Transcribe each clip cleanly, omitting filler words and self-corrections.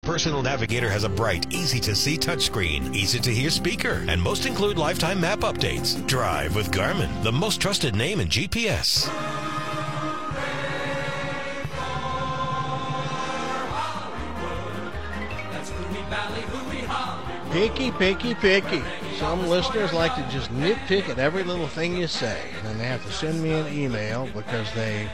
Personal Navigator has a bright, easy-to-see touchscreen, easy-to-hear speaker, and most include lifetime map updates. Drive with Garmin, the most trusted name in GPS. Picky. Some listeners like to just nitpick at every little thing you say. And they have to send me an email because they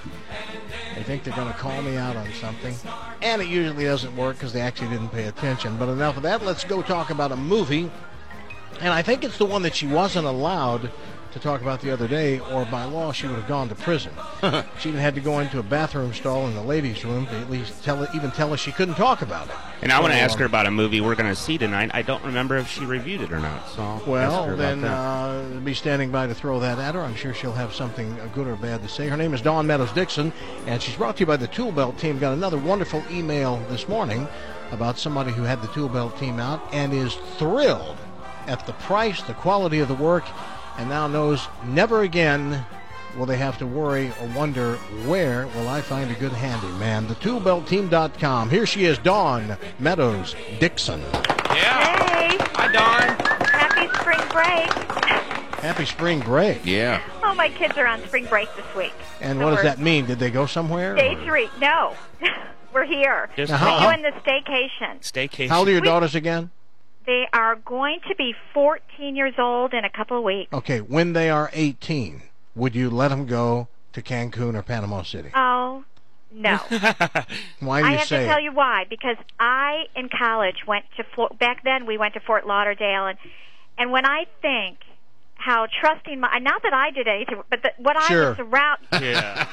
think they're going to call me out on something. And it usually doesn't work because they actually didn't pay attention. But enough of that. Let's go talk about a movie. And I think it's the one that she wasn't allowed to talk about the other day, or by law she would have gone to prison. She even had to go into a bathroom stall in the ladies' room to at least tell us she couldn't talk about it. And I want to ask her about a movie we're going to see tonight. I don't remember if she reviewed it or not. So well, then be standing by to throw that at her. I'm sure she'll have something good or bad to say. Her name is Dawn Meadows Dixon, and she's brought to you by the Tool Belt team. Got another wonderful email this morning about somebody who had the Tool Belt team out and is thrilled at the price, the quality of the work, and now knows never again will they have to worry or wonder, where will I find a good handyman? TheToolBeltTeam.com. Here she is, Dawn Meadows Dixon. Yeah. Hey. Hi, Dawn. Happy spring break. Happy spring break. Yeah. Oh, my kids are on spring break this week. And what does that mean? Did they go somewhere? Day 3. No. We're here. Just We're doing the staycation. Staycation. How old are your daughters again? They are going to be 14 years old in a couple of weeks. Okay, when they are 18, would you let them go to Cancun or Panama City? Oh, no. Why do you I have say to tell you why. Because I, in college, went to back then we went to Fort Lauderdale, and when I think how trusting not that I did anything, but what I was surrounded. Yeah.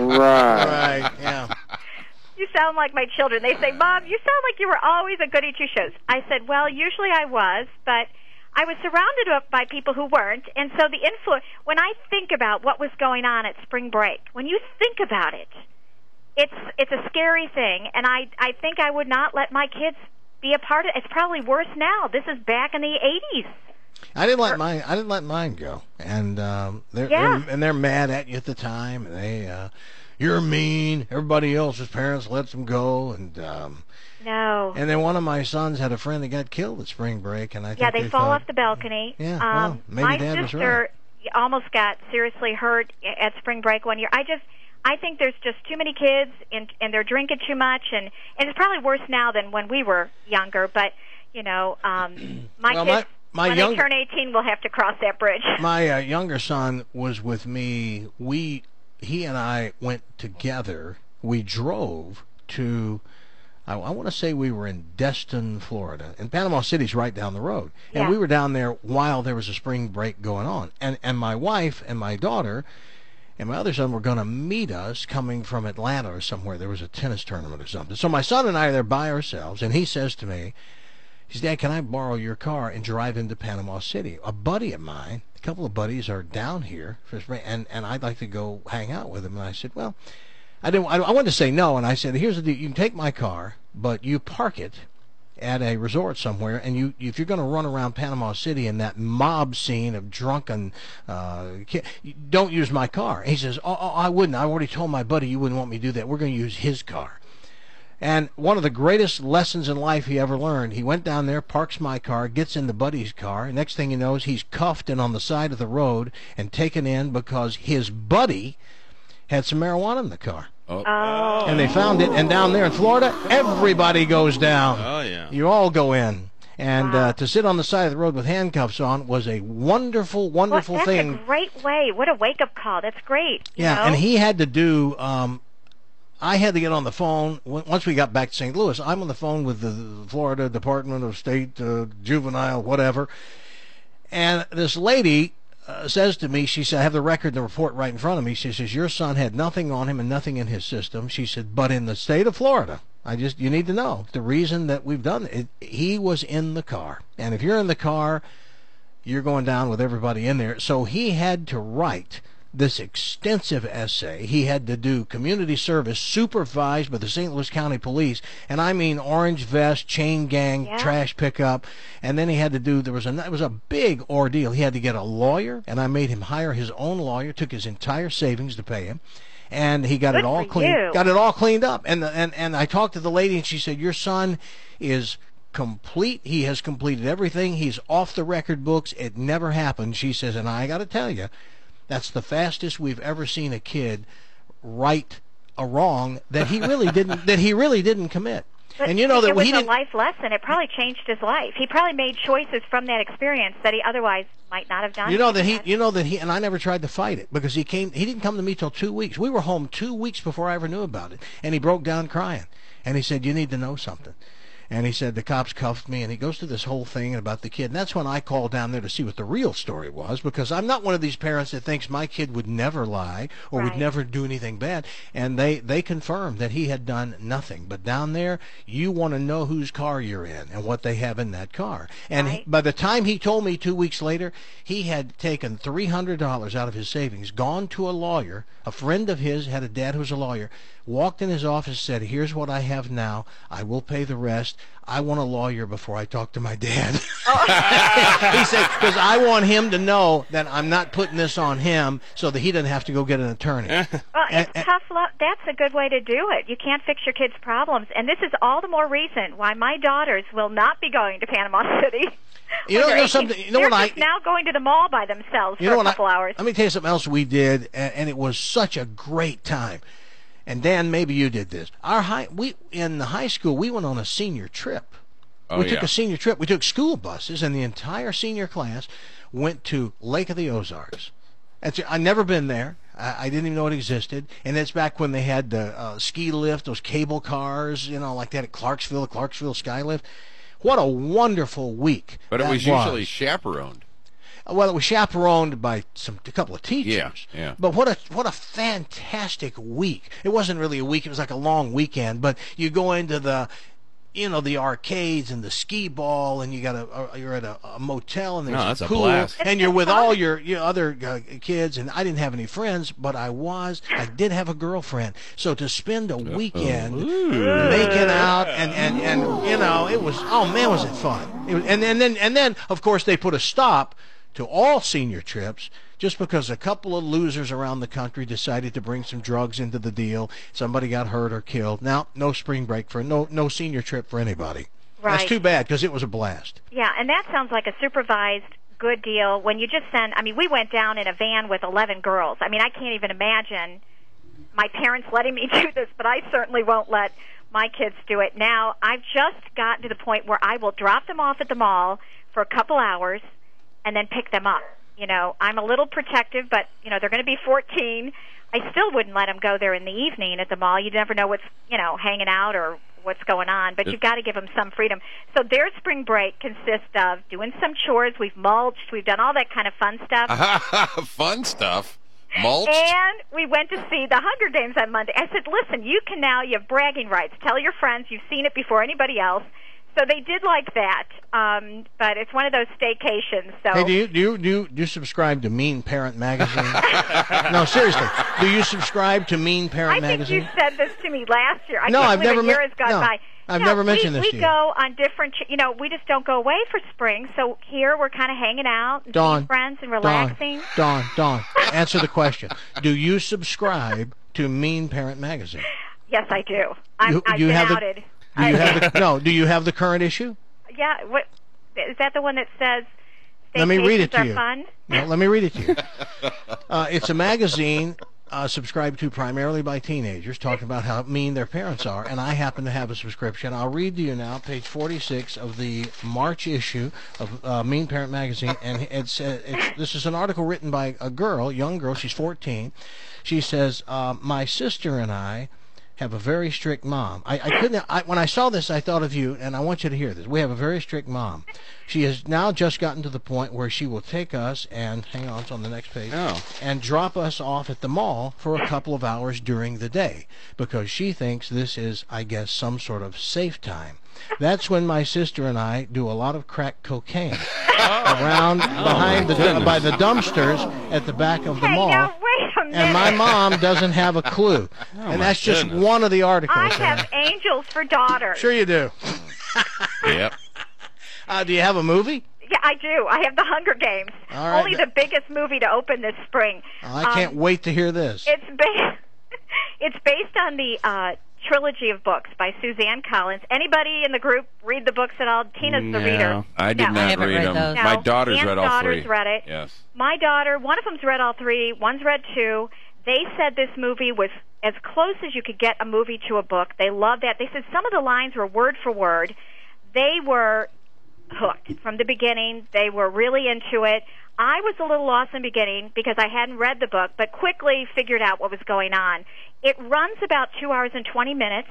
Right. Yeah. You sound like my children. They say, Mom, you sound like you were always a goody two-shoes. I said, well, usually I was, but I was surrounded by people who weren't, and so the influence, when I think about what was going on at spring break, when you think about it, it's a scary thing, and I think I would not let my kids be a part of it. It's probably worse now. This is back in the 80s. I didn't let mine go, and they're mad at you at the time, and they you're mean. Everybody else's parents lets them go, and no. And then one of my sons had a friend that got killed at spring break, and I think they fall off the balcony. Yeah, well, maybe my Dad was sister right. almost got seriously hurt at spring break one year. I think there's just too many kids, and they're drinking too much, and it's probably worse now than when we were younger. But my kids. When they turn 18, we'll have to cross that bridge. My younger son was with me. He and I went together. We drove to, I want to say we were in Destin, Florida. And Panama City's right down the road. And we were down there while there was a spring break going on. And my wife and my daughter and my other son were going to meet us coming from Atlanta or somewhere. There was a tennis tournament or something. So my son and I are there by ourselves, and he says to me, he says, Dad, can I borrow your car and drive into Panama City? A buddy of mine, a couple of buddies are down here for spring, and I'd like to go hang out with them. And I said, well, I wanted to say no, and I said, here's the deal. You can take my car, but you park it at a resort somewhere, and if you're going to run around Panama City in that mob scene of drunken don't use my car. And he says, oh, I wouldn't. I already told my buddy you wouldn't want me to do that. We're going to use his car. And one of the greatest lessons in life he ever learned, he went down there, parks my car, gets in the buddy's car, and next thing he knows, he's cuffed and on the side of the road and taken in because his buddy had some marijuana in the car. Oh. And they found it, and down there in Florida, everybody goes down. Oh, yeah. You all go in. And to sit on the side of the road with handcuffs on was a wonderful, wonderful thing. That's a great way. What a wake-up call. That's great. Yeah, and he had to do... I had to get on the phone. Once we got back to St. Louis, I'm on the phone with the Florida Department of State, Juvenile, whatever. And this lady says to me, she said, I have the record and the report right in front of me. She says, your son had nothing on him and nothing in his system. She said, but in the state of Florida, you need to know, the reason that we've done it, he was in the car. And if you're in the car, you're going down with everybody in there. So he had to write this extensive essay. He had to do community service supervised by the St. Louis County Police, and I mean orange vest, chain gang, trash pickup, and then he had to do, it was a big ordeal. He had to get a lawyer, and I made him hire his own lawyer, took his entire savings to pay him, and he got Good it all for cleaned. you. Got it all cleaned up. And I talked to the lady, and she said, "Your son is complete. He has completed everything. He's off the record books. It never happened." She says, "And I got to tell you, that's the fastest we've ever seen a kid right a wrong that he really didn't commit." But and you know that it was he a didn't. life lesson. It probably changed his life. He probably made choices from that experience that he otherwise might not have done. You know that he, and I never tried to fight it because he didn't come to me till 2 weeks. We were home 2 weeks before I ever knew about it, and he broke down crying, and he said, "You need to know something." And he said, "The cops cuffed me," and he goes through this whole thing about the kid. And that's when I called down there to see what the real story was, because I'm not one of these parents that thinks my kid would never lie or would Right. never do anything bad. And they confirmed that he had done nothing. But down there, you want to know whose car you're in and what they have in that car. And Right. by the time he told me 2 weeks later, he had taken $300 out of his savings, gone to a lawyer. A friend of his had a dad who was a lawyer, walked in his office, said, "Here's what I have now. I will pay the rest. I want a lawyer before I talk to my dad." He said, "Because I want him to know that I'm not putting this on him so that he doesn't have to go get an attorney." Well, it's tough love. That's a good way to do it. You can't fix your kids' problems, and this is all the more reason why my daughters will not be going to Panama City. You when know they're 18. something. You know They're what just now going to the mall by themselves for a couple hours. Let me tell you something else we did, and it was such a great time. And Dan, maybe you did this. In the high school, we went on a senior trip. We took a senior trip. We took school buses, and the entire senior class went to Lake of the Ozarks. I'd never been there. I didn't even know it existed. And it's back when they had the ski lift, those cable cars, like that at Clarksville Skylift. What a wonderful week! But it was usually chaperoned. Well, it was chaperoned by a couple of teachers. Yeah. But what a fantastic week! It wasn't really a week; it was like a long weekend. But you go into the arcades and the skee ball, and you're at a motel, and there's that's a a pool, blast. and you're with all your other kids. And I didn't have any friends, but I did have a girlfriend. So to spend a weekend making out and it was, oh man, was it fun! And then of course they put a stop to all senior trips just because a couple of losers around the country decided to bring some drugs into the deal. Somebody got hurt or killed. Now, no spring break no senior trip for anybody. Right. That's too bad because it was a blast. Yeah, and that sounds like a supervised good deal when you just send. I mean, we went down in a van with 11 girls. I mean, I can't even imagine my parents letting me do this, but I certainly won't let my kids do it. Now, I've just gotten to the point where I will drop them off at the mall for a couple hours and then pick them up. I'm a little protective, but, they're going to be 14. I still wouldn't let them go there in the evening at the mall. You never know what's, hanging out or what's going on, but you've got to give them some freedom. So their spring break consists of doing some chores. We've mulched. We've done all that kind of fun stuff. Fun stuff. Mulched? And we went to see the Hunger Games on Monday. I said, listen, you have bragging rights. Tell your friends you've seen it before anybody else. So they did like that, but it's one of those staycations. So Hey, do you subscribe to Mean Parent Magazine? No, seriously. Do you subscribe to Mean Parent Magazine? I think you said this to me last year. No, I I've can't believe never a year has gone by. I've never mentioned this to We you. go on different, we just don't go away for spring. So here we're kind of hanging out and seeing friends and relaxing. Dawn, answer the question. Do you subscribe to Mean Parent Magazine? Yes, I do. I've been outed. Do you have the current issue? Yeah. What is that? The one that says Let me read it to staycations you. are fun? No, let me read it to you. It's a magazine subscribed to primarily by teenagers, talking about how mean their parents are, and I happen to have a subscription. I'll read to you now, page 46 of the March issue of Mean Parent Magazine, and this is an article written by a young girl, she's 14. She says, my sister and I have a very strict mom. When I saw this, I thought of you, and I want you to hear this. We have a very strict mom. She has now just gotten to the point where she will take us and, hang on, it's on the next page, and drop us off at the mall for a couple of hours during the day because she thinks this is, I guess, some sort of safe time. That's when my sister and I do a lot of crack cocaine around by the dumpsters at the back of the mall. Now, wait a minute. And my mom doesn't have a clue. And that's just one of the articles. I have angels for daughters. Sure you do. Yep. Do you have a movie? Yeah, I do. I have the Hunger Games. All right. Only the biggest movie to open this spring. I can't wait to hear this. It's It's based on the trilogy of books by Suzanne Collins. Anybody in the group read the books at all? Tina's the reader. I did No. not haven't read read them. those. No. My daughter's Dan's read all daughter's three. read it. Yes. My daughter, one of them's read all three, one's read two. They said this movie was as close as you could get a movie to a book. They loved that. They said some of the lines were word for word. They were hooked from the beginning. They were really into it. I was a little lost in the beginning because I hadn't read the book, but quickly figured out what was going on. It runs about 2 hours and 20 minutes.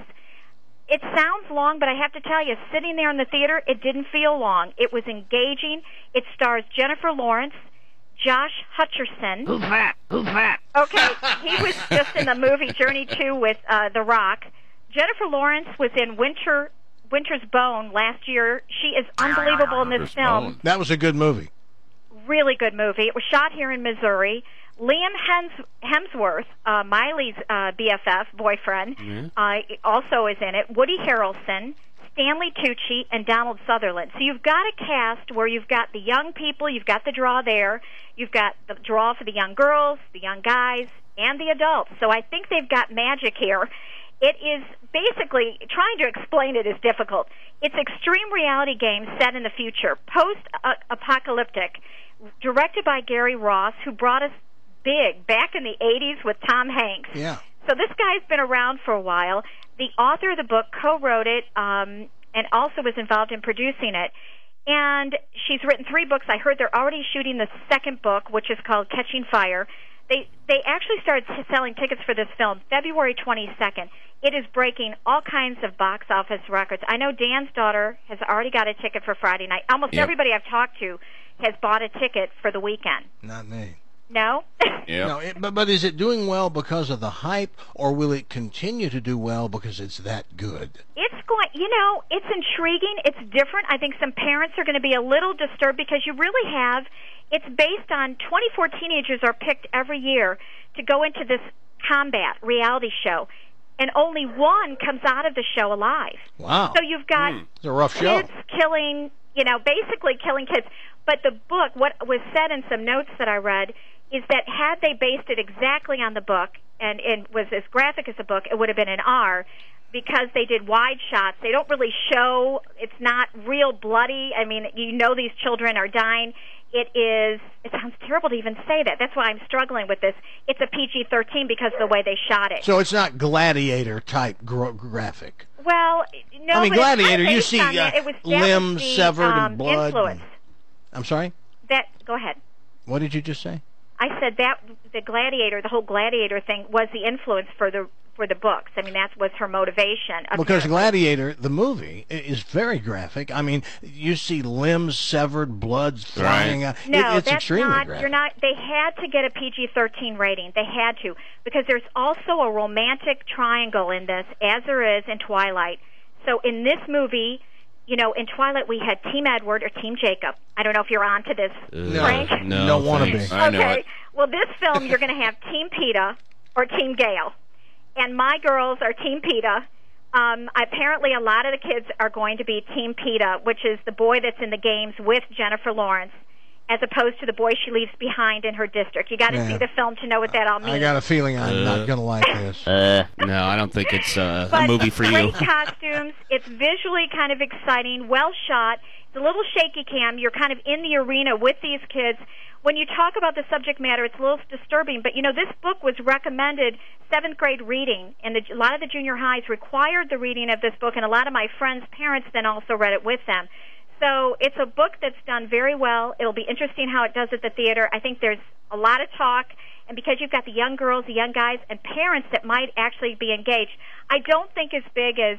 It sounds long, but I have to tell you, sitting there in the theater, it didn't feel long. It was engaging. It stars Jennifer Lawrence, Josh Hutcherson. Who's that? Who's that? Okay, he was just in the movie Journey 2 with The Rock. Jennifer Lawrence was in Winter's Bone last year. She is unbelievable in this Winter's film. Bone. That was a good movie. Really good movie. It was shot here in Missouri. Liam Hemsworth, Miley's BFF, boyfriend, also is in it. Woody Harrelson, Stanley Tucci, and Donald Sutherland. So you've got a cast where you've got the young people, you've got the draw there, you've got the draw for the young girls, the young guys, and the adults. So I think they've got magic here. It is basically, trying to explain it is difficult. It's extreme reality game set in the future, post-apocalyptic, directed by Gary Ross, who brought us Big back in the 80s with Tom Hanks. Yeah. So this guy's been around for a while. The author of the book co-wrote it and also was involved in producing it. And she's written 3 books. I heard they're already shooting the second book, which is called Catching Fire. They actually started selling tickets for this film February 22nd. It is breaking all kinds of box office records. I know Dan's daughter has already got a ticket for Friday night. Almost everybody I've talked to has bought a ticket for the weekend. Not me. No? Yeah. No, but is it doing well because of the hype, or will it continue to do well because it's that good? It's going, it's intriguing. It's different. I think some parents are going to be a little disturbed because you really have, it's based on 24 teenagers are picked every year to go into this combat reality show, and only one comes out of the show alive. Wow. So you've got It's a rough show. kids killing, basically killing kids. But the book, what was said in some notes that I read, is that had they based it exactly on the book and it was as graphic as the book, it would have been an R. Because they did wide shots, they don't really show, it's not real bloody. I mean, these children are dying. It sounds terrible to even say that. That's why I'm struggling with this. It's a PG-13 because of the way they shot it. So it's not Gladiator-type graphic. Well, no, I mean, but it's Gladiator, kinda you based see on that. It was limbs the, severed and blood. Influence. I'm sorry? Go ahead. What did you just say? I said that the Gladiator, the whole Gladiator thing, was the influence for the books. I mean, that was her motivation. Because Gladiator, the movie, is very graphic. I mean, you see limbs severed, blood flying out. No, It's that's extremely not. graphic. You're not. They had to get a PG-13 rating. They had to, because there's also a romantic triangle in this, as there is in Twilight. So in this movie, in Twilight we had Team Edward or Team Jacob. I don't know if you're on to this, Frank. No, Don't want to thanks. be. I know Okay. it. Well, this film you're going to have Team PETA or Team Gale, and my girls are Team PETA. Apparently, a lot of the kids are going to be Team PETA, which is the boy that's in the games with Jennifer Lawrence, as opposed to the boy she leaves behind in her district. You got to Yeah. see the film to know what that all means. I got a feeling I'm not going to like this. No, I don't think it's a But movie for you. great costumes. It's visually kind of exciting, well shot. It's a little shaky cam. You're kind of in the arena with these kids. When you talk about the subject matter, it's a little disturbing. But, this book was recommended 7th grade reading, and a lot of the junior highs required the reading of this book, and a lot of my friends' parents then also read it with them. So it's a book that's done very well. It'll be interesting how it does at the theater. I think there's a lot of talk, and because you've got the young girls, the young guys, and parents that might actually be engaged, I don't think as big as,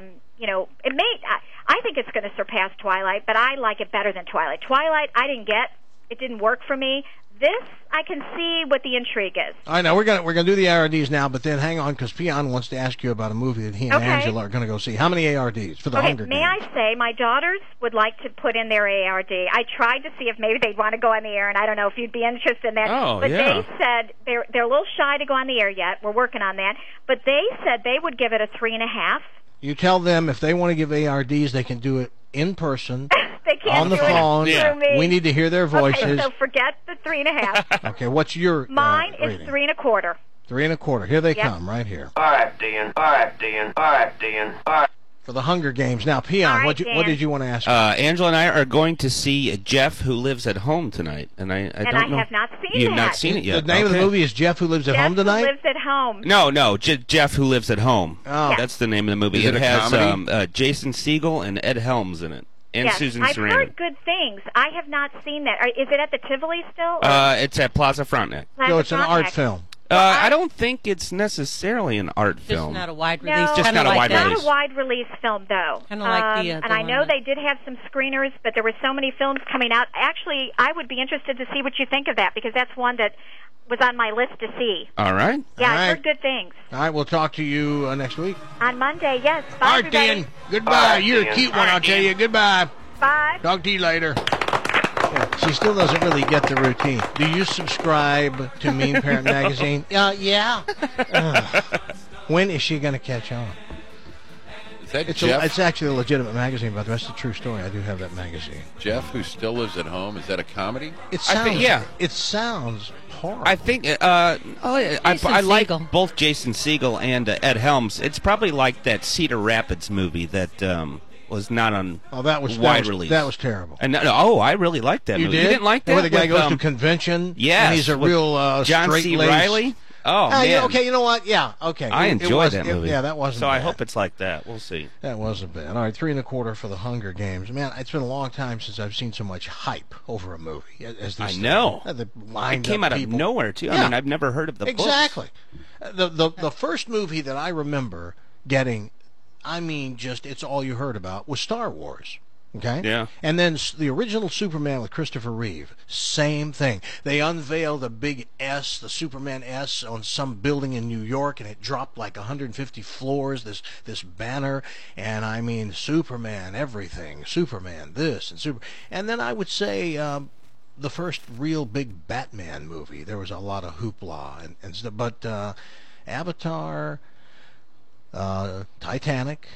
it may, I think it's going to surpass Twilight, but I like it better than Twilight. Twilight, I didn't get. It didn't work for me. This, I can see what the intrigue is. I know we're gonna do the ARDs now, but then hang on, because Pion wants to ask you about a movie that he and Angela are going to go see. How many ARDs for the Hunger may Games? I say, my daughters would like to put in their ARD. I tried to see if maybe they'd want to go on the air, and I don't know if you'd be interested in that. Oh, but yeah. they said they're a little shy to go on the air yet. We're working on that. But they said they would give it a 3.5. You tell them if they want to give ARDs, they can do it in person. They can't On the do phone. it Yeah. through me. We need to hear their voices. Okay, so forget the 3.5. Okay, what's your Mine rating? is 3.25. 3 1/4. Here they Yep. come, right here. All right, Dan. All right, Dan. All right, Dan. All right. For the Hunger Games. Now, Peon, All right, what Dan. did you want to ask? Angela and I are going to see Jeff, Who Lives at Home tonight, and I And don't I know. have not seen You've that. not seen it yet. The name of the Okay. movie is Jeff Who Lives at Jeff Home Tonight? Who Lives at Home. No, Jeff Who Lives at Home. Oh. That's the name of the movie. Is it a has comedy? Jason Segel and Ed Helms in it, and Yes, Susan I've Sarandon. heard good things. I have not seen that. Is it at the Tivoli still? It's at Plaza Frontenac. Plaza No, it's an art Frontenac? film. I don't think it's necessarily an art Just film. not a wide No, release. Just Kinda not a like wide that. release. Not a wide release film, though. Kinda like the and I one know that- they did have some screeners, but there were so many films coming out. Actually, I would be interested to see what you think of that, because that's one that was on my list to see. All right. Yeah, All I've right. heard good things. All right, we'll talk to you next week. On Monday, yes. Bye, All right, everybody. Dan. Goodbye. All right, You're a Dan. cute one, All right, I'll tell Dan. you. Goodbye. Bye. Talk to you later. Yeah, she still doesn't really get the routine. Do you subscribe to Mean Parent Magazine? Yeah. When is she going to catch on? Is that It's Jeff? it's actually a legitimate magazine, but that's the true story. I do have that magazine. Jeff, Who Still Lives at Home. Is that a comedy? It I sounds think- yeah. It sounds horrible. I think Jason I like Segel. both Jason Segel and Ed Helms. It's probably like that Cedar Rapids movie that was not on that was wide release. That was terrible. And I really liked that You movie. did? You didn't like that? Where the guy With, goes to convention. yes, And he's a with real John C. straight-laced. Riley. Oh man. Yeah, okay, you know what? Yeah, okay. I It enjoyed was- that movie. Yeah, that wasn't So I bad. hope it's like that. We'll see. That wasn't bad. All right, 3 1/4 for the Hunger Games. Man, it's been a long time since I've seen so much hype over a movie. As I this know. The It came out of people. nowhere too. Yeah. I mean, I've never heard of the books. Exactly. The first movie that I remember getting, I mean, just it's all you heard about, was Star Wars. Okay? Yeah. And then the original Superman with Christopher Reeve, same thing. They unveiled a big S, the Superman S, on some building in New York, and it dropped like 150 floors, this banner, and I mean, Superman, everything, Superman, this, and Super... And then I would say... the first real big Batman movie. There was a lot of hoopla and stuff, but Avatar, Titanic,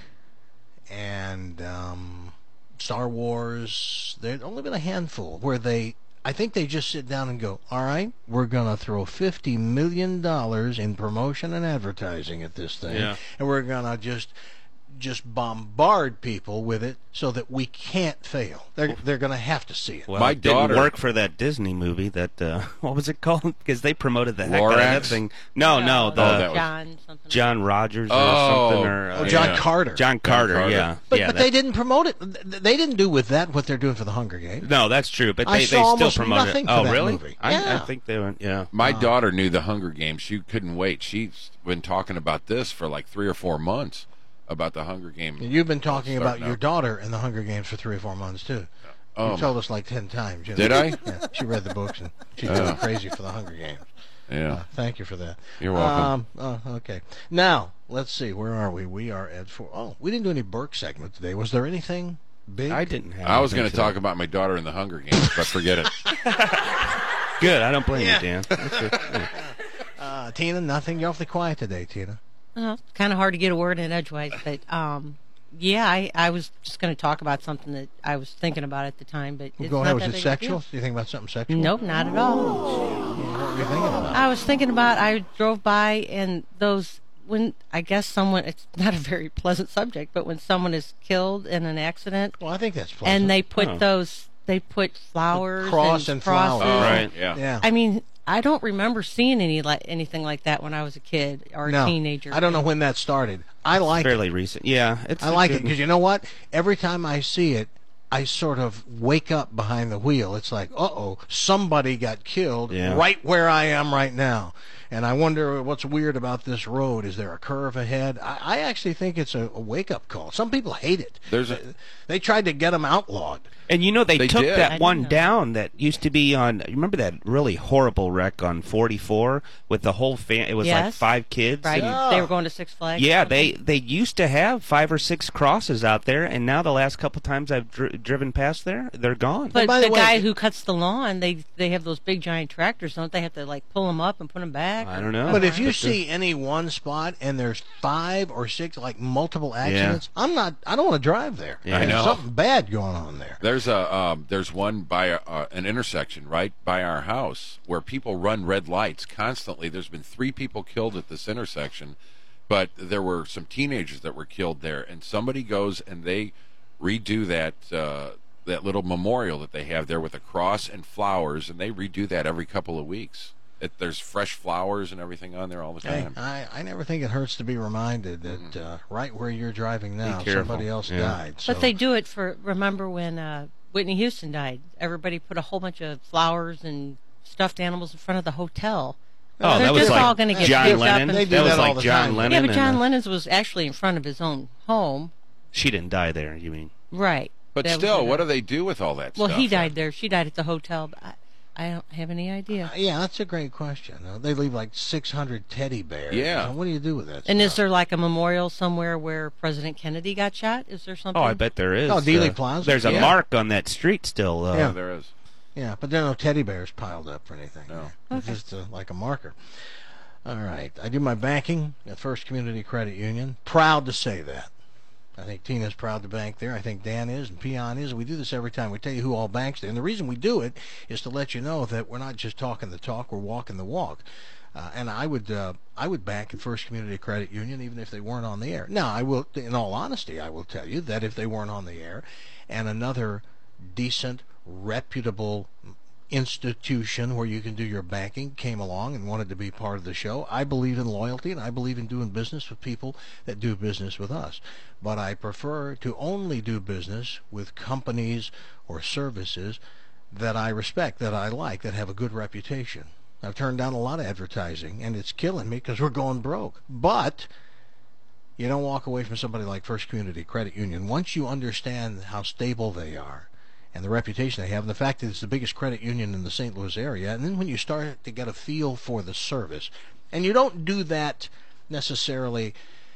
and Star Wars. There's only been a handful where I think they just sit down and go, all right, we're going to throw $50 million in promotion and advertising at this thing, Yeah. and we're going to just bombard people with it so that we can't fail. They're going to have to see it. Well, My it didn't daughter- work for that Disney movie. That what was it called? Because they promoted the heck out of that Lorax? thing. No, that was- John something. John Rogers or Oh. something. Or John Yeah. Carter. John Carter. Carter. Yeah, But, yeah. but they didn't promote it. They didn't do with that what they're doing for the Hunger Games. No, that's true. But I they saw still almost promoted nothing it. for Oh, that really? movie. I Yeah. think they went. Yeah. My daughter knew the Hunger Games. She couldn't wait. She's been talking about this for like 3 or 4 months, about the Hunger Games. You've been talking about Starting your out. daughter in the Hunger Games for 3 or 4 months too. You told us like 10 times. You know. Did I? Yeah, she read the books and she's going crazy for the Hunger Games. Yeah. Thank you for that. You're welcome. Okay. Now let's see. Where are we? We are at 4. Oh, we didn't do any Burke segment today. Was there anything big? I didn't have. I was anything going to today. talk about my daughter in the Hunger Games, but forget it. Good. I don't blame Yeah. you, Dan. That's good. Yeah. Tina, nothing. You're awfully quiet today, Tina. Kind of hard to get a word in edgewise, but yeah, I was just going to talk about something that I was thinking about at the time, but Well, it's go not ahead. Was that it big a sexual? deal. Do you think about something sexual? Nope, not at all. What were you thinking about? I was thinking about, I drove by and those, when I guess someone, it's not a very pleasant subject, but when someone is killed in an accident Well, I think that's pleasant. and they put Oh. they put flowers cross and and crosses. flowers. Right. Yeah. Yeah. I mean, I don't remember seeing anything like that when I was a kid or a no, teenager. I don't know when that started. I like it. Fairly recent. Yeah. It's I like it because you know what? Every time I see it, I sort of wake up behind the wheel. It's like, uh-oh, somebody got killed Yeah. right where I am right now. And I wonder what's weird about this road. Is there a curve ahead? I actually think it's a wake-up call. Some people hate it. They tried to get them outlawed. And you know they took did. I that didn't one know. down that used to be on. You remember that really horrible wreck on 44 with the whole it was like Yes. 5 kids. Right? and- They were going to Six Flags. or Yeah, something. they used to have 5 or 6 crosses out there, and now the last couple times I've driven past there, they're gone. But by the the way- guy who cuts the lawn, they have those big giant tractors, don't they? Have to like pull them up and put them back. I don't know. But if you But see any one spot and there's 5 or 6 like multiple accidents, I don't want to drive there. Yeah. I There's know. something bad going on there. There's there's one by an intersection right by our house where people run red lights constantly. There's been 3 people killed at this intersection, but there were some teenagers that were killed there, and somebody goes and they redo that little memorial that they have there with a cross and flowers, and they redo that every couple of weeks. There's fresh flowers and everything on there all the time. Hey, I never think it hurts to be reminded that right where you're driving now, somebody else died. But they do it for, remember when Whitney Houston died? Everybody put a whole bunch of flowers and stuffed animals in front of the hotel. Oh, They're that was just like all going to get John picked Lennon. up. They do That was that all like the John time. Lennon. Yeah, but John and, Lennon's was actually in front of his own home. She didn't die there, you mean? Right. But That was still, in what her- do they do with all that Well, stuff? he died there. She died at the hotel. But I don't have any idea. Yeah, that's a great question. They leave like 600 teddy bears. Yeah. What do you do with that And is stuff? there like a memorial somewhere where President Kennedy got shot? Is there something? Oh, I bet there is. Oh, Dealey Plaza? There's a Yeah. mark on that street still. Yeah, there is. Yeah, but there are no teddy bears piled up or anything. No. It's just like a marker. All right. I do my banking at First Community Credit Union. Proud to say that. I think Tina's proud to bank there. I think Dan is and Peon is. We do this every time. We tell you who all banks there. And the reason we do it is to let you know that we're not just talking the talk, we're walking the walk. And I would bank at First Community Credit Union even if they weren't on the air. Now, I will, in all honesty, I will tell you that if they weren't on the air and another decent, reputable institution where you can do your banking came along and wanted to be part of the show, I believe in loyalty and I believe in doing business with people that do business with us. But I prefer to only do business with companies or services that I respect, that I like, that have a good reputation. I've turned down a lot of advertising and it's killing me because we're going broke. But you don't walk away from somebody like First Community Credit Union once you understand how stable they are and the reputation they have, and the fact that it's the biggest credit union in the St. Louis area. And then when you start to get a feel for the service, and you don't do that necessarily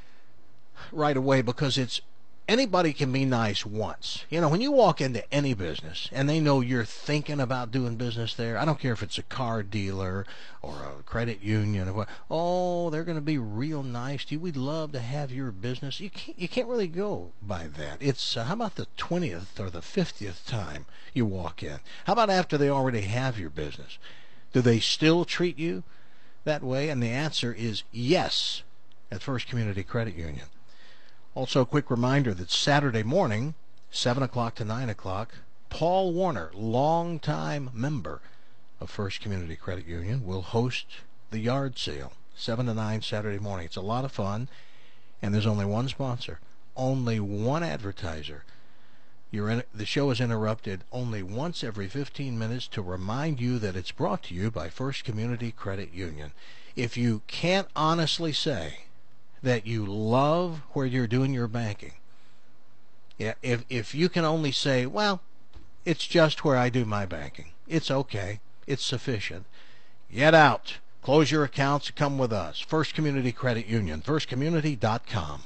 right away because it's anybody can be nice once. You know, when you walk into any business and they know you're thinking about doing business there, I don't care if it's a car dealer or a credit union or what, oh, they're going to be real nice to you. We'd love to have your business. You can't really go by that. It's how about the 20th or the 50th time you walk in? How about after they already have your business? Do they still treat you that way? And the answer is yes at First Community Credit Union. Also, a quick reminder that Saturday morning, 7 o'clock to 9 o'clock, Paul Warner, longtime member of First Community Credit Union, will host the yard sale, 7 to 9 Saturday morning. It's a lot of fun, and there's only one sponsor, only one advertiser. The show is interrupted only once every 15 minutes to remind you that it's brought to you by First Community Credit Union. If you can't honestly say that you love where you're doing your banking, yeah, if you can only say, well, it's just where I do my banking, it's okay, it's sufficient, get out, close your accounts, come with us. First Community Credit Union, firstcommunity.com.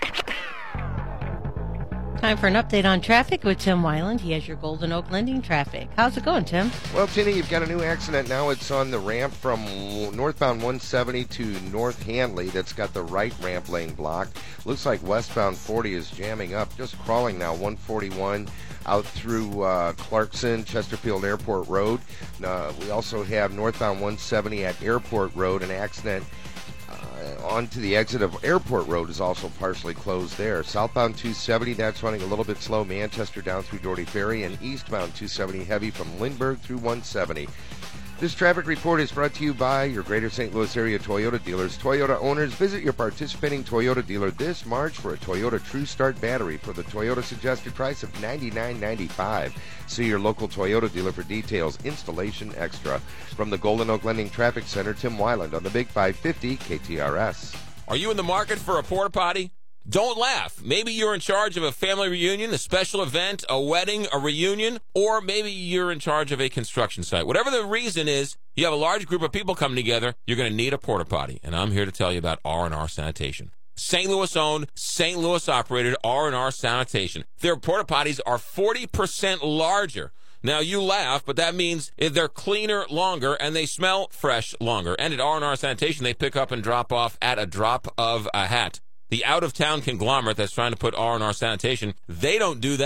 Time for an update on traffic with Tim Weiland. He has your Golden Oak Lending traffic. How's it going, Tim? Well, Tina, you've got a new accident now. It's on the ramp from northbound 170 to North Handley. That's got the right ramp lane blocked. Looks like westbound 40 is jamming up. Just crawling now, 141 out through Clarkson, Chesterfield Airport Road. We also have northbound 170 at Airport Road. An accident onto the exit of Airport Road is also partially closed there. Southbound 270, that's running a little bit slow. Manchester down through Doherty Ferry, and eastbound 270 heavy from Lindbergh through 170. This traffic report is brought to you by your Greater St. Louis area Toyota dealers. Toyota owners, visit your participating Toyota dealer this March for a Toyota True Start battery for the Toyota suggested price of $99.95. See your local Toyota dealer for details. Installation extra. From the Golden Oak Lending Traffic Center, Tim Weiland on the Big 550 KTRS. Are you in the market for a porta potty? Don't laugh. Maybe you're in charge of a family reunion, a special event, a wedding, a reunion, or maybe you're in charge of a construction site. Whatever the reason is, you have a large group of people coming together, you're going to need a porta potty. And I'm here to tell you about R&R Sanitation. St. Louis owned, St. Louis operated R&R Sanitation. Their porta potties are 40% larger. Now, you laugh, but that means they're cleaner longer and they smell fresh longer. And at R&R Sanitation, they pick up and drop off at a drop of a hat. The out-of-town conglomerate that's trying to put R&R Sanitation, they don't do that.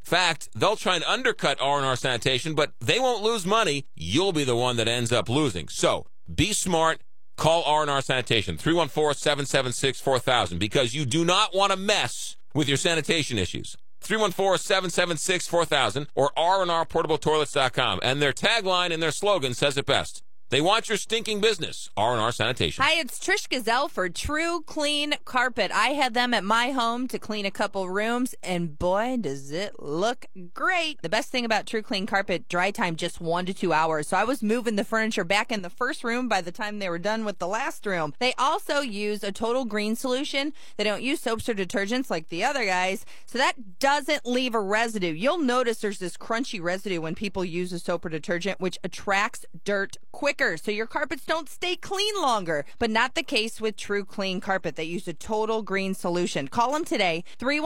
fact, they'll try and undercut R&R Sanitation, but they won't lose money. You'll be the one that ends up losing. So be smart. Call R&R Sanitation, 314-776-4000, because you do not want to mess with your sanitation issues. 314-776-4000 or rnrportabletoilets.com. And their tagline and their slogan says it best. They want your stinking business. R&R Sanitation. Hi, it's Trish Gazelle for True Clean Carpet. I had them at my home to clean a couple rooms, and boy, does it look great. The best thing about True Clean Carpet, dry time just 1 to 2 hours. So I was moving the furniture back in the first room by the time they were done with the last room. They also use a total green solution. They don't use soaps or detergents like the other guys, so that doesn't leave a residue. You'll notice there's this crunchy residue when people use a soap or detergent, which attracts dirt quicker, so your carpets don't stay clean longer. But not the case with True Clean Carpet. They use a total green solution. Call them today,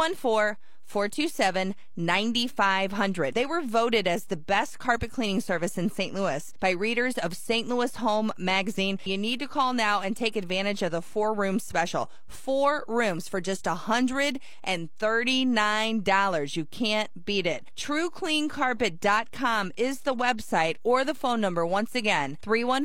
314-427-9500. They were voted as the best carpet cleaning service in St. Louis by readers of St. Louis Home Magazine. You need to call now and take advantage of the 4-room special. 4 rooms for just $139. You can't beat it. TrueCleanCarpet.com is the website or the phone number. Once again,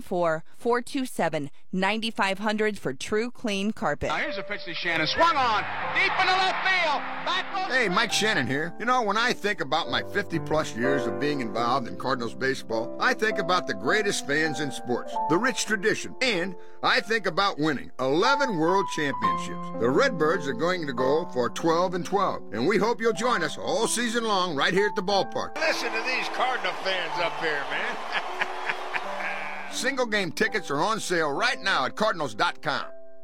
314-427-9500 for True Clean Carpet. Now here's a pitch to Shannon. Swung on. Deep into left field. Back goes... Hey, Mike Shannon here. You know, when I think about my 50-plus years of being involved in Cardinals baseball, I think about the greatest fans in sports, the rich tradition, and I think about winning 11 World Championships. The Redbirds are going to go for 12-12, and we hope you'll join us all season long right here at the ballpark. Listen to these Cardinal fans up here, man. Single game tickets are on sale right now at Cardinals.com.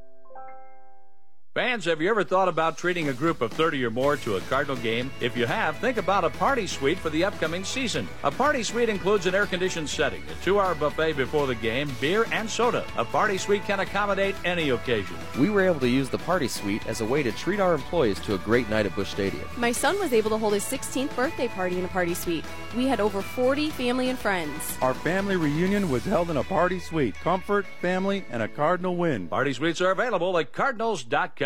Fans, have you ever thought about treating a group of 30 or more to a Cardinal game? If you have, think about a party suite for the upcoming season. A party suite includes an air-conditioned setting, a 2-hour buffet before the game, beer and soda. A party suite can accommodate any occasion. We were able to use the party suite as a way to treat our employees to a great night at Busch Stadium. My son was able to hold his 16th birthday party in a party suite. We had over 40 family and friends. Our family reunion was held in a party suite. Comfort, family, and a Cardinal win. Party suites are available at Cardinals.com.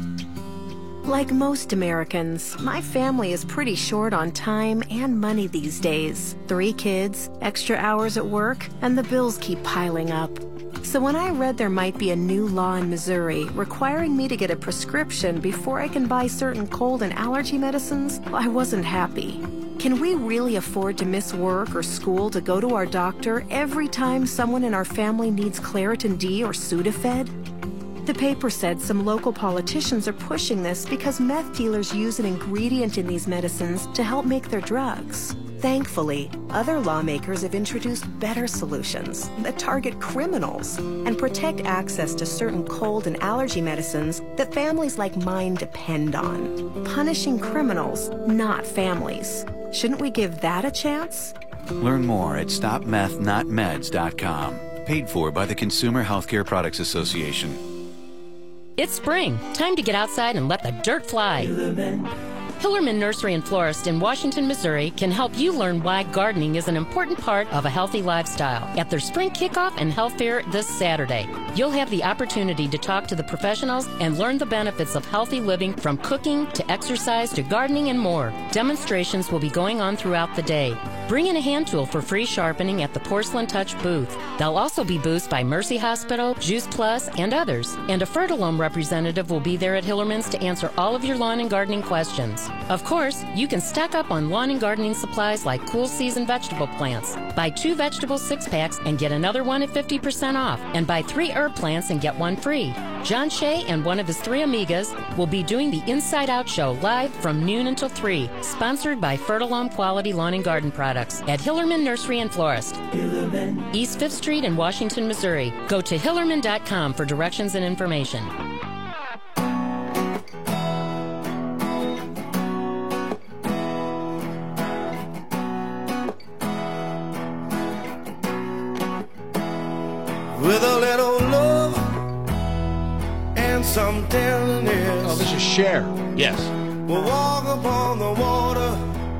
Like most Americans, my family is pretty short on time and money these days. 3 kids, extra hours at work, and the bills keep piling up. So when I read there might be a new law in Missouri requiring me to get a prescription before I can buy certain cold and allergy medicines, I wasn't happy. Can we really afford to miss work or school to go to our doctor every time someone in our family needs Claritin D or Sudafed? The paper said some local politicians are pushing this because meth dealers use an ingredient in these medicines to help make their drugs. Thankfully, other lawmakers have introduced better solutions that target criminals and protect access to certain cold and allergy medicines that families like mine depend on. Punishing criminals, not families. Shouldn't we give that a chance? Learn more at StopMethNotMeds.com. Paid for by the Consumer Healthcare Products Association. It's spring. Time to get outside and let the dirt fly. Hillerman Nursery and Florist in Washington, Missouri can help you learn why gardening is an important part of a healthy lifestyle at their spring kickoff and health fair this Saturday. You'll have the opportunity to talk to the professionals and learn the benefits of healthy living, from cooking to exercise to gardening and more. Demonstrations will be going on throughout the day. Bring in a hand tool for free sharpening at the Porcelain Touch booth. There'll also be booths by Mercy Hospital, Juice Plus, and others. And a Fertilome representative will be there at Hillerman's to answer all of your lawn and gardening questions. Of course, you can stock up on lawn and gardening supplies like cool season vegetable plants. Buy 2 vegetable 6-packs and get another one at 50% off. And buy 3 herb plants and get 1 free. John Shea and one of his 3 amigas will be doing the Inside Out Show live from noon until 3, sponsored by Fertilome Quality Lawn and Garden Products at Hillerman Nursery and Florist, East 5th Street in Washington, Missouri. Go to Hillerman.com for directions and information. With a little love and some tenderness. Oh, this is Cher. Yes. We'll walk upon the water.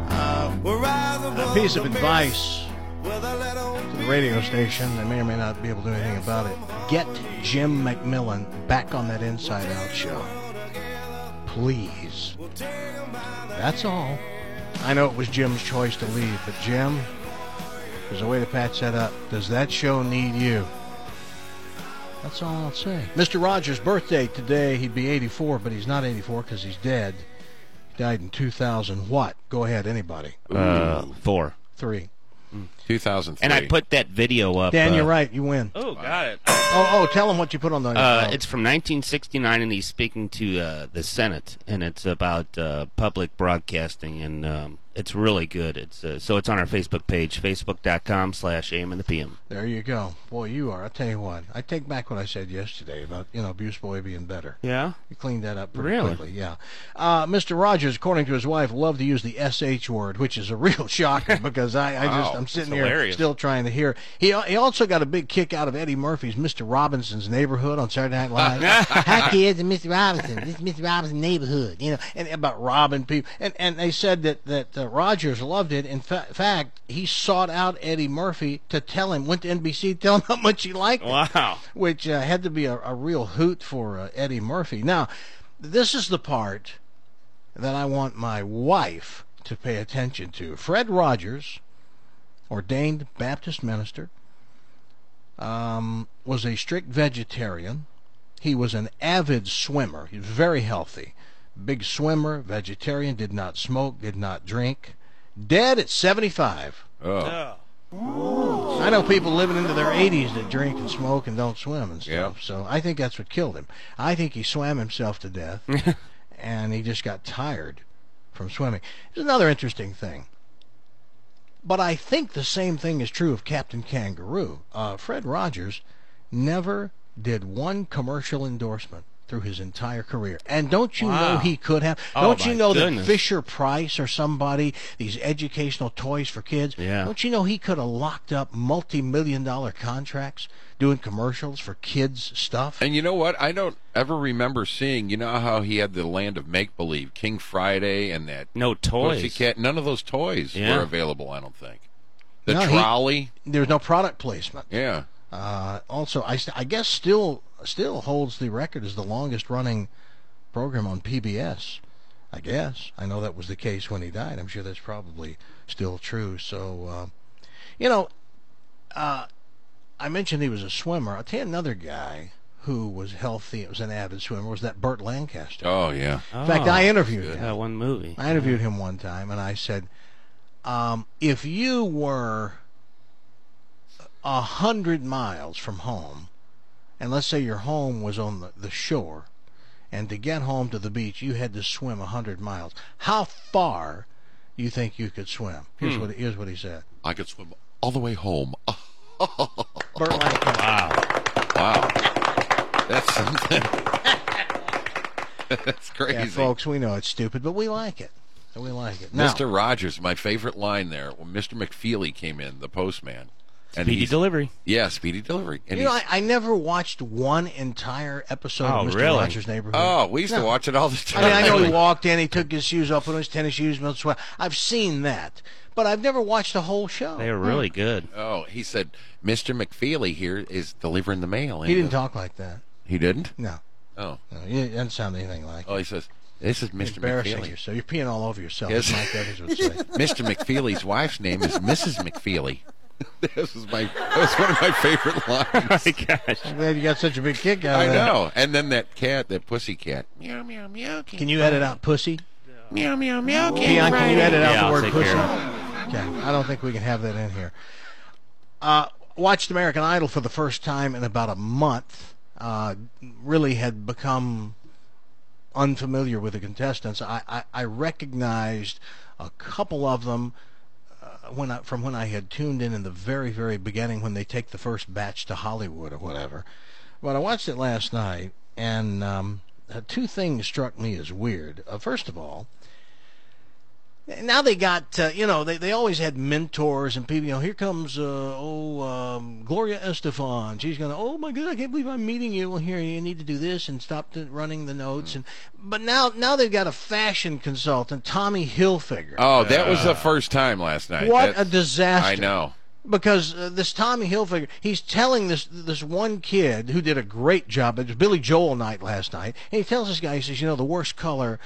A piece of advice to the radio station. They may or may not be able to do anything about it. Get Jim McMillan back on that Inside Out show. Please. That's all. I know it was Jim's choice to leave, but Jim, there's a way to patch that up. Does that show need you? That's all I'll say. Mr. Rogers' birthday today, he'd be 84, but he's not 84 because he's dead. He died in 2000. What? Go ahead, anybody. 4. 3. 2003. And I put that video up. Dan, you're right. You win. Oh, got it. Oh, tell him what you put on the... It's from 1969, and he's speaking to the Senate, and it's about public broadcasting, and it's really good. It's so it's on our Facebook page, facebook.com/AM in the PM. There you go. Boy, you are. I'll tell you what. I take back what I said yesterday about, Abuse Boy being better. Yeah? You cleaned that up pretty Really? quickly, yeah. Mr. Rogers, according to his wife, loved to use the SH word, which is a real shocker because I'm sitting here hilarious. still trying to hear. He also got a big kick out of Eddie Murphy's Mr. Robinson's Neighborhood on Saturday Night Live. Hi, kids, and Mr. Robinson. This is Mr. Robinson's Neighborhood, and about robbing people. And they said that Rogers loved it. In fact, he sought out Eddie Murphy to tell him, went to NBC to tell him how much he liked it. Wow. Which had to be a real hoot for Eddie Murphy. Now, this is the part that I want my wife to pay attention to. Fred Rogers, ordained Baptist minister, was a strict vegetarian. He was an avid swimmer. He was very healthy. Big swimmer, vegetarian, did not smoke, did not drink. Dead at 75. Oh. I know people living into their 80s that drink and smoke and don't swim and stuff. Yep. So I think that's what killed him. I think he swam himself to death, and he just got tired from swimming. There's another interesting thing. But I think the same thing is true of Captain Kangaroo. Fred Rogers never did one commercial endorsement through his entire career. And don't you know he could have? Don't you know that Fisher Price or somebody, these educational toys for kids, don't you know he could have locked up multi-million-dollar contracts doing commercials for kids' stuff? And you know what? I don't ever remember seeing, you know how he had the Land of Make-Believe, King Friday and that no toys. Pussycat, none of those toys were available, I don't think. The No, trolley. There's no product placement. Yeah. Also, I guess still holds the record as the longest running program on PBS. I guess. I know that was the case when he died. I'm sure that's probably still true. So, I mentioned he was a swimmer. I'll tell you another guy who was healthy, it was an avid swimmer, was that Burt Lancaster. Oh, yeah. In fact, I interviewed him. That one movie. I interviewed him one time, and I said, if you were 100 miles from home, and let's say your home was on the shore, and to get home to the beach you had to swim 100 miles, how far do you think you could swim? Here's what he said. I could swim all the way home. Burt Lancaster. Wow. That's something. That's crazy. Yeah, folks, we know it's stupid, but we like it. We like it. Now, Mr. Rogers, my favorite line there, when Mr. McFeely came in, the postman. And Speedy delivery. Yeah, speedy delivery. And I never watched one entire episode of Mr. Rogers' Neighborhood. Oh, we used to watch it all the time. I know he walked in, he took his shoes off, put on his tennis shoes, I've seen that, but I've never watched the whole show. They were really good. Oh, he said, Mr. McFeely here is delivering the mail. He didn't talk like that. He didn't? No. Oh. No, he doesn't sound anything like he says, this is Mr. Embarrassing McFeely. yourself. You're peeing all over yourself, Yes. as Mike Evans would say. Mr. McFeely's wife's name is Mrs. McFeely. That was one of my favorite lines. Oh my gosh. I'm glad you got such a big kick out of I that. know. And then that cat, that pussy cat. Meow, meow, meow. Can you edit out pussy? Meow, meow, meow. Keon, can you edit out the I'll word take pussy? care Okay, I don't think we can have that in here. Watched American Idol for the first time in about a month. Really had become unfamiliar with the contestants. I recognized a couple of them from when I had tuned in the very, very beginning when they take the first batch to Hollywood or whatever. But I watched it last night, and two things struck me as weird. First of all, now they got, they always had mentors and people, here comes, Gloria Estefan. She's going to, oh my God, I can't believe I'm meeting you. Well, here, you need to do this and stop running the notes. But now they've got a fashion consultant, Tommy Hilfiger. Oh, that was the first time last night. What a disaster. I know. Because this Tommy Hilfiger, he's telling this one kid who did a great job. It was Billy Joel night last night, and he tells this guy, he says, the worst color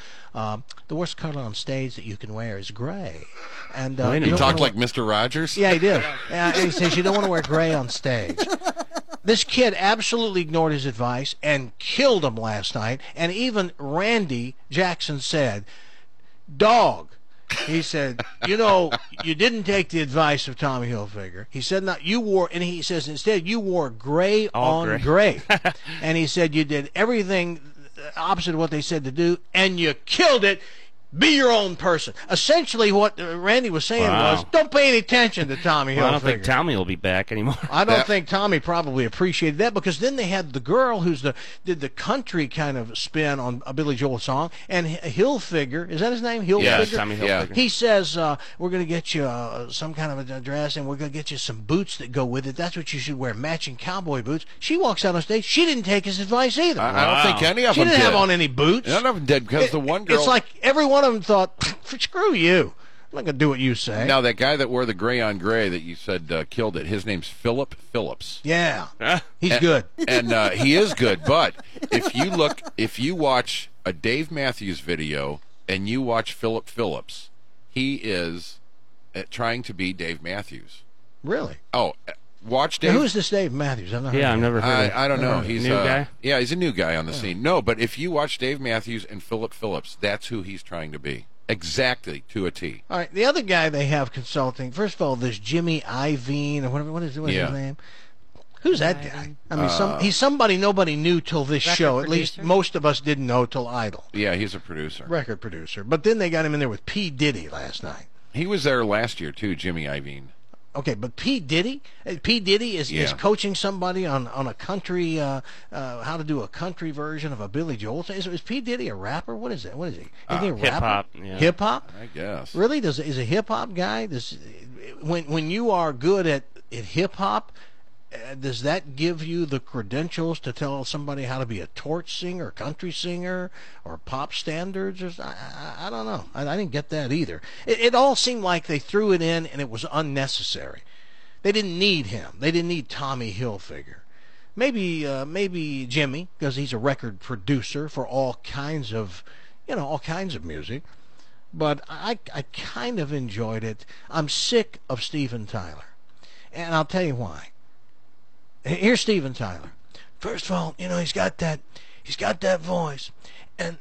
on stage that you can wear is gray. And he talked like Mr. Rogers. Yeah, he did. And he says you don't want to wear gray on stage. This kid absolutely ignored his advice and killed him last night. And even Randy Jackson said, "Dog." He said, you didn't take the advice of Tommy Hilfiger. He said, and he says, instead, you wore gray on gray. And he said, you did everything opposite of what they said to do, and you killed it. Be your own person. Essentially, what Randy was saying was, don't pay any attention to Tommy Hilfiger. I don't think Tommy will be back anymore. I don't think Tommy probably appreciated that, because then they had the girl did the country kind of spin on a Billy Joel song, and Hilfiger, is that his name? Hilfiger? Yes, Tommy Hilfiger. Yeah. He says, we're going to get you some kind of a dress, and we're going to get you some boots that go with it. That's what you should wear, matching cowboy boots. She walks out on stage. She didn't take his advice either. I don't think any of them did. She didn't have on any boots. None of them did, because the one girl... It's like every one of them thought, screw you. I'm not going to do what you say. Now, that guy that wore the gray on gray that you said killed it, his name's Philip Phillips. Yeah. He's good. And he is good. But if you watch a Dave Matthews video and you watch Philip Phillips, he is trying to be Dave Matthews. Really? Oh, watch Dave. Now, who's this Dave Matthews? I've never heard of him. I don't know. He's a new guy? Yeah, he's a new guy on the scene. No, but if you watch Dave Matthews and Philip Phillips, that's who he's trying to be. Exactly, to a T. All right, the other guy they have consulting, first of all, there's Jimmy Iovine, or whatever, what is his name? Who's that guy? I mean, he's somebody nobody knew till this show. Producer? At least most of us didn't know till Idol. Yeah, he's a producer. Record producer. But then they got him in there with P. Diddy last night. He was there last year, too, Jimmy Iovine. Okay, but P. Diddy is coaching somebody on a country, how to do a country version of a Billy Joel thing. Is P. Diddy a rapper? What is it? What is he? Is he a rapper? Hip-hop. Yeah. Hip-hop? I guess. Really? Is a hip-hop guy? When you are good at hip-hop, does that give you the credentials to tell somebody how to be a torch singer, country singer, or pop standards? I don't know. I didn't get that either. It all seemed like they threw it in and it was unnecessary. They didn't need him. They didn't need Tommy Hilfiger. Maybe Jimmy, because he's a record producer for all kinds of music. But I kind of enjoyed it. I'm sick of Steven Tyler, and I'll tell you why. Here's Steven Tyler. First of all, he's got that voice, and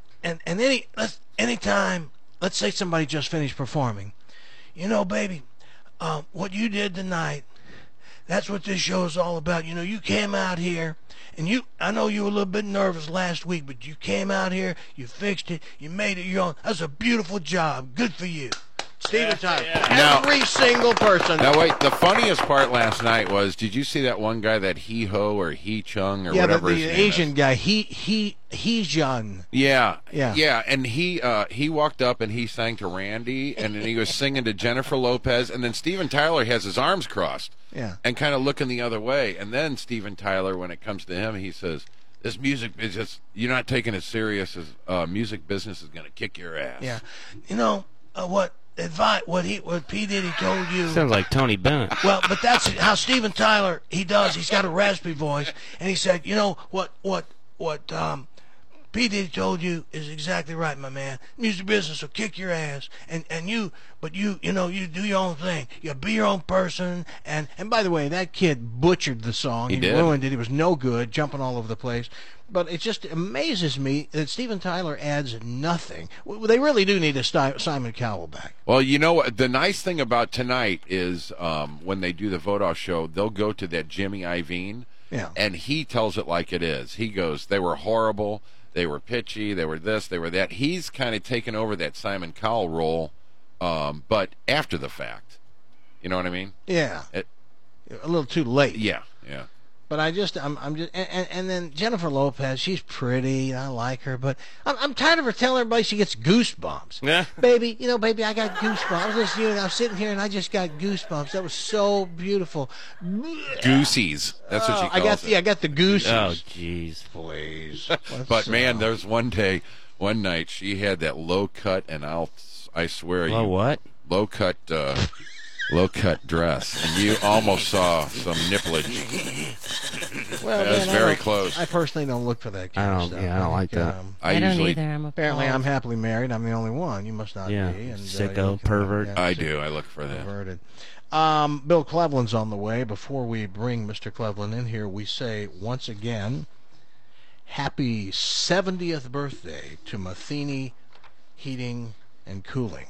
anytime, let's say somebody just finished performing, baby, what you did tonight, that's what this show is all about. You came out here, and I know you were a little bit nervous last week, but you came out here, you fixed it, you made it your own. That's a beautiful job. Good for you. Steven Tyler. Every single person. Now, wait, the funniest part last night was, did you see that one guy, that He-Ho or He-Chung or whatever his name is? Yeah, the Asian guy, He-Jun. Yeah, and he walked up and he sang to Randy, and then he was singing to Jennifer Lopez, and then Steven Tyler has his arms crossed and kind of looking the other way, and then Steven Tyler, when it comes to him, he says, this music is just, you're not taking it serious, as music business is going to kick your ass. Yeah. What P. Diddy told you. Sounds like Tony Bennett. Well, but that's how Steven Tyler, he does. He's got a raspy voice, and he said, what P. Diddy told you is exactly right, my man. Music business will kick your ass, you do your own thing. You be your own person, and by the way, that kid butchered the song. He ruined it. He was no good, jumping all over the place. But it just amazes me that Steven Tyler adds nothing. They really do need a Simon Cowell back. Well, the nice thing about tonight is when they do the Vodoff show, they'll go to that Jimmy Iovine, and he tells it like it is. He goes, they were horrible, they were pitchy, they were this, they were that. He's kind of taken over that Simon Cowell role, but after the fact. You know what I mean? Yeah. A little too late. Yeah. But I'm just, and then Jennifer Lopez, she's pretty, I like her, but I'm tired of her telling everybody she gets goosebumps. Yeah. Baby, I got goosebumps. I was listening to you, and I was sitting here, and I just got goosebumps. That was so beautiful. Goosies. That's what she calls it. I got the goosies. Oh, jeez. Please. But, man, there's one night, she had that low cut, and I swear what? Low cut, low-cut dress, and you almost saw some nipplage. Well, that was man, very close. I personally don't look for that kind of stuff. I don't like that. I don't either. Apparently, I'm happily married. I'm the only one. You must not be. And, sicko, pervert. I do. I look for that. Perverted. Bill Cleveland's on the way. Before we bring Mr. Cleveland in here, we say once again, happy 70th birthday to Matheny Heating and Cooling.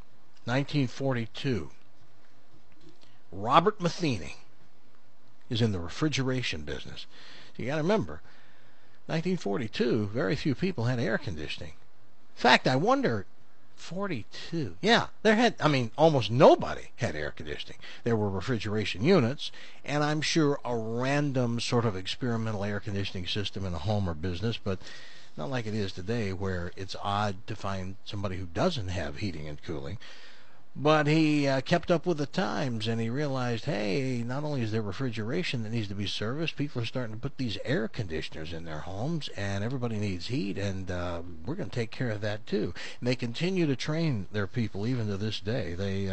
1942. Robert Matheny is in the refrigeration business. You got to remember, 1942, very few people had air conditioning. In fact, I wonder, 42. Yeah, almost nobody had air conditioning. There were refrigeration units, and I'm sure a random sort of experimental air conditioning system in a home or business, but not like it is today where it's odd to find somebody who doesn't have heating and cooling. But he kept up with the times, and he realized, hey, not only is there refrigeration that needs to be serviced, people are starting to put these air conditioners in their homes, and everybody needs heat, and we're going to take care of that too. And they continue to train their people even to this day.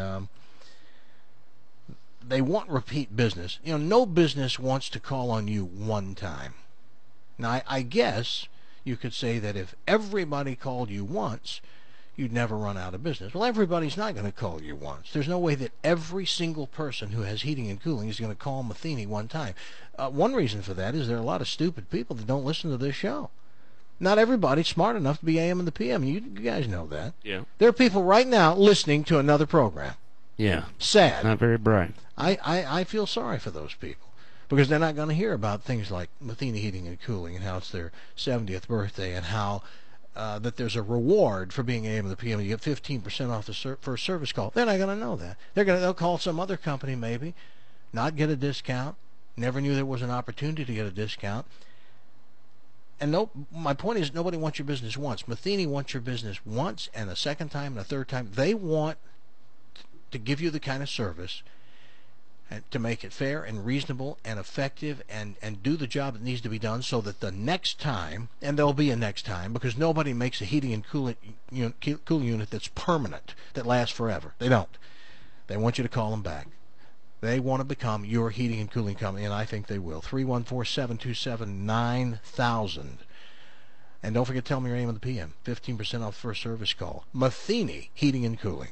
They want repeat business. No business wants to call on you one time. Now, I guess you could say that if everybody called you once, you'd never run out of business. Well, everybody's not going to call you once. There's no way that every single person who has heating and cooling is going to call Matheny one time. One reason for that is there are a lot of stupid people that don't listen to this show. Not everybody's smart enough to be AM and the PM. You guys know that. Yeah. There are people right now listening to another program. Yeah. Sad. Not very bright. I feel sorry for those people, because they're not going to hear about things like Matheny Heating and Cooling and how it's their 70th birthday and how that there's a reward for being AM and the PM. You get 15% off the first service call. They're not going to know that. They'll call some other company maybe, not get a discount. Never knew there was an opportunity to get a discount. And my point is, nobody wants your business once. Matheny wants your business once, and a second time, and a third time. They want to give you the kind of service to make it fair and reasonable and effective and do the job that needs to be done, so that the next time, and there'll be a next time, because nobody makes a heating and cooling unit that's permanent, that lasts forever. They don't. They want you to call them back. They want to become your heating and cooling company, and I think they will. 314-727-9000. And don't forget to tell me your AM and the PM. 15% off first service call. Matheny Heating and Cooling.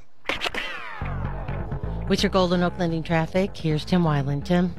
With your Golden Oak Lending traffic, here's Tim Weiland. Tim?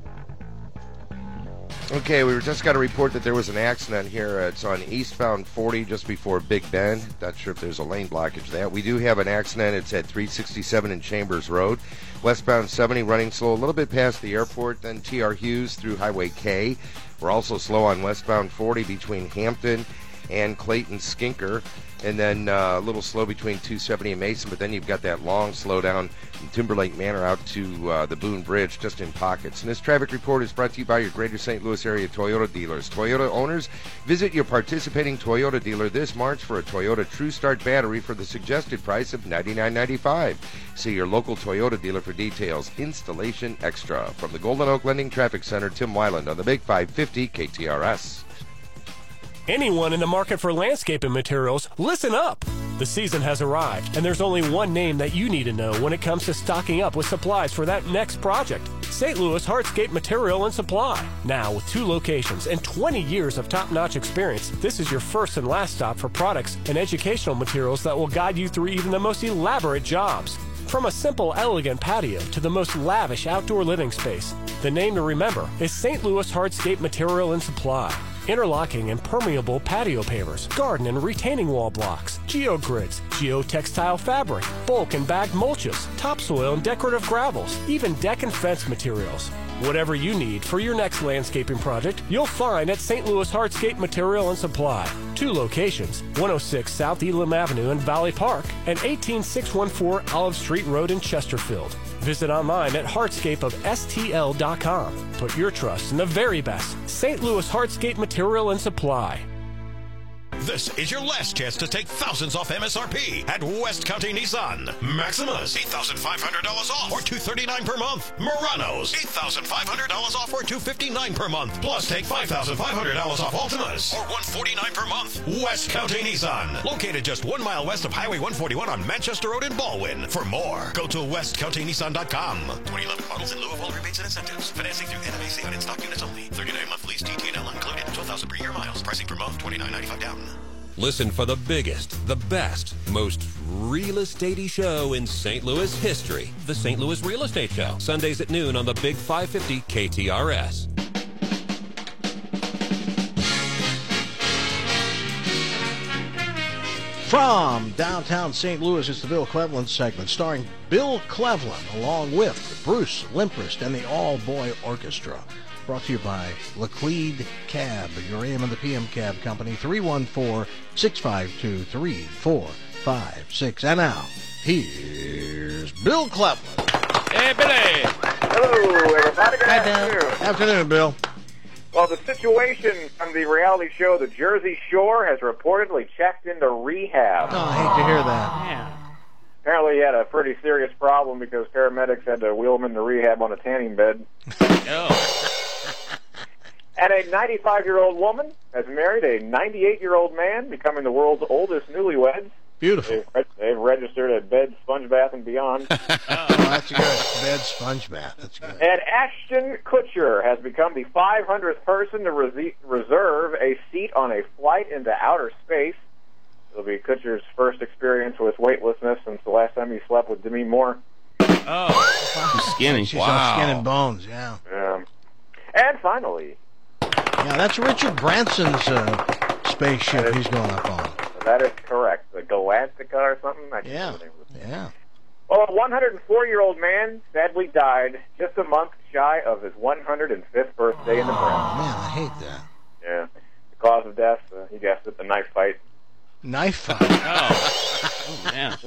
Okay, we just got a report that there was an accident here. It's on eastbound 40 just before Big Bend. Not sure if there's a lane blockage there. We do have an accident. It's at 367 in Chambers Road. Westbound 70 running slow a little bit past the airport, then T.R. Hughes through Highway K. We're also slow on westbound 40 between Hampton and Clayton Skinker. And then a little slow between 270 and Mason, but then you've got that long slowdown from Timberlake Manor out to the Boone Bridge, just in pockets. And this traffic report is brought to you by your Greater St. Louis area Toyota dealers. Toyota owners, visit your participating Toyota dealer this March for a Toyota True Start battery for the suggested price of $99.95. See your local Toyota dealer for details. Installation extra. From the Golden Oak Lending Traffic Center, Tim Weiland on the Big 550 KTRS. Anyone in the market for landscaping materials, listen up! The season has arrived, and there's only one name that you need to know when it comes to stocking up with supplies for that next project. St. Louis Hardscape Material and Supply. Now, with 2 locations and 20 years of top-notch experience, this is your first and last stop for products and educational materials that will guide you through even the most elaborate jobs. From a simple, elegant patio to the most lavish outdoor living space, the name to remember is St. Louis Hardscape Material and Supply. Interlocking and permeable patio pavers, garden and retaining wall blocks, geogrids, geotextile fabric, bulk and bagged mulches, topsoil and decorative gravels, even deck and fence materials. Whatever you need for your next landscaping project, you'll find at St. Louis Hardscape Material and Supply. 2 locations, 106 South Elam Avenue in Valley Park and 18614 Olive Street Road in Chesterfield. Visit online at hardscapeofstl.com. Put your trust in the very best. St. Louis Hardscape Material and Supply. This is your last chance to take thousands off MSRP at West County Nissan. Maximus, $8,500 off or $239 per month. Muranos, $8,500 off or $259 per month. Plus take $5,500 off Altimas or $149 per month. West County Nissan, located just 1 mile west of Highway 141 on Manchester Road in Baldwin. For more, go to westcountynissan.com. 2011 models in lieu of all rebates and incentives. Financing through NMAC on in-stock units only. 39 month lease, TTNL included. 12,000 per year miles. Pricing per month, $29.95 down. Listen for the biggest, the best, most real estate-y show in St. Louis history. The St. Louis Real Estate Show. Sundays at noon on the Big 550 KTRS. From downtown St. Louis, it's the Bill Cleveland segment, starring Bill Cleveland, along with Bruce Limprist and the All-Boy Orchestra. Brought to you by Laclede Cab, your AM and the PM cab company, 314-652-3456. And now, here's Bill Cleveland. Hey, Billy. Hello, everybody. Good afternoon. Afternoon, Bill. Well, the situation from the reality show The Jersey Shore has reportedly checked into rehab. Oh, I hate to hear that. Yeah. Apparently he had a pretty serious problem because paramedics had to wheel him into rehab on a tanning bed. Oh. And a 95-year-old woman has married a 98-year-old man, becoming the world's oldest newlyweds. Beautiful. They've registered at Bed, Sponge Bath, and Beyond. Oh, that's good. Bed, Sponge Bath. That's good. And Ashton Kutcher has become the 500th person to reserve a seat on a flight into outer space. It'll be Kutcher's first experience with weightlessness since the last time he slept with Demi Moore. Oh, she's skinny. She's all skin and bones, yeah. And finally... Yeah, that's Richard Branson's spaceship he's going up on. That is correct. The Galactica or something? Yeah. Well, a 104-year-old man sadly died just a month shy of his 105th birthday in the press. Oh, man, I hate that. Yeah. The cause of death, you guessed it, the knife fight. Knife fight? Oh, man.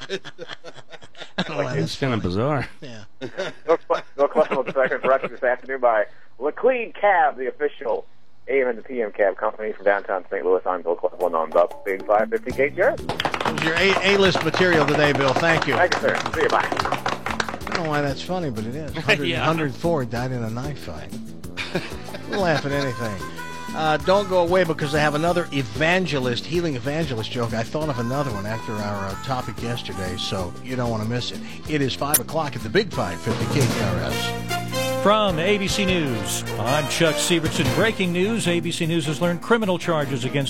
It's kind of bizarre. Yeah. Bill Cleveland second brought to you this afternoon by Laclede Cab, the official AM and the PM cab company from downtown St. Louis. I'm Bill Cleveland on the Big 550 KTRS. It was your A-list material today, Bill. Thank you. Thank you, sir. See you. Bye. I don't know why that's funny, but it is. 104 died in a knife fight. We'll laugh at anything. Don't go away because I have another healing evangelist joke. I thought of another one after our topic yesterday, so you don't want to miss it. It is 5 o'clock at the Big 550 KTRS. From ABC News, I'm Chuck Sievertson. Breaking news, ABC News has learned criminal charges against